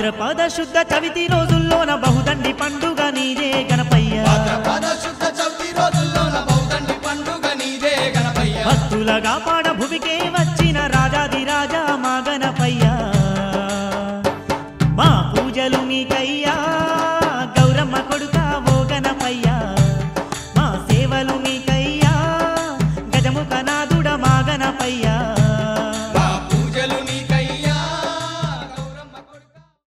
భాద్రపద శుద్ధ చవితి రోజుల్లోన బహుదండి పండుగ నీదే గణపయ్య భాద్రపద శుద్ధ చవితి రోజుల్లోన బహుదండి పండుగ నీదే గణపయ్య భక్తులగా పాడ భువికే వచ్చిన రాజాది రాజా మా గణపయ్య మా పూజలు నీకయ్యా